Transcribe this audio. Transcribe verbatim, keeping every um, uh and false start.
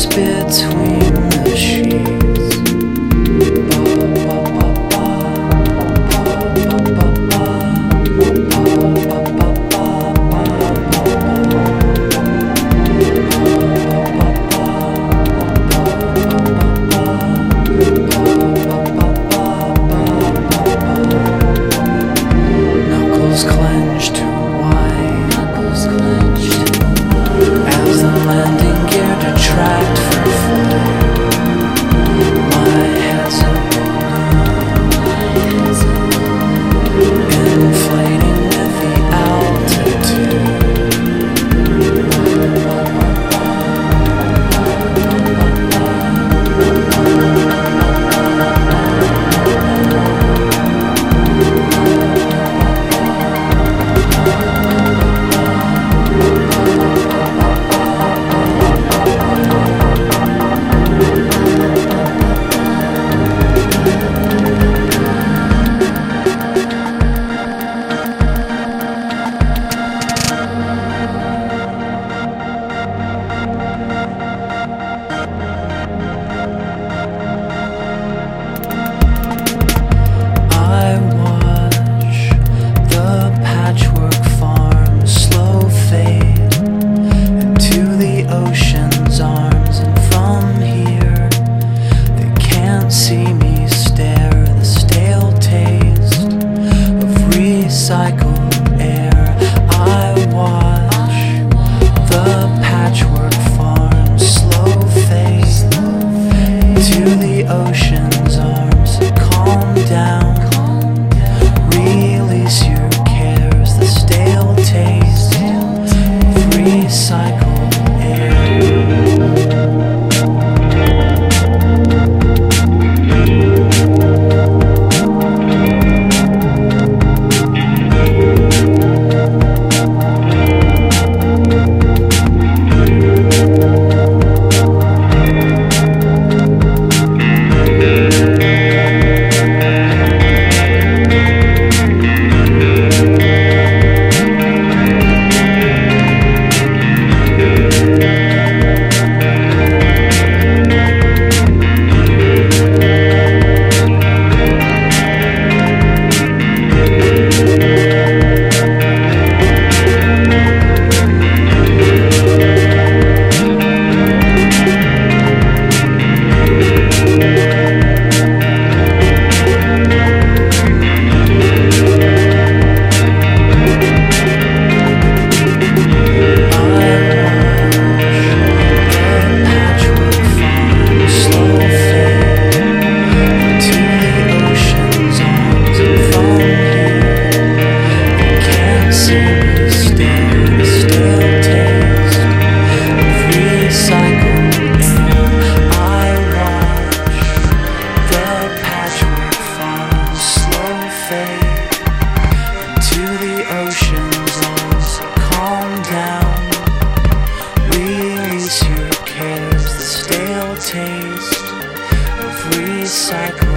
space between the sheets. Knuckles clenched to wine, knuckles clenched to wine, as the landing gear detract for flight. My head's a balloon, inflating with the altitude. See me stare, the stale taste of recycled air. I watch the patchwork farm slow fade to the ocean's arms. Calm down, release your cares, the stale taste of recycled air. Taste of recycled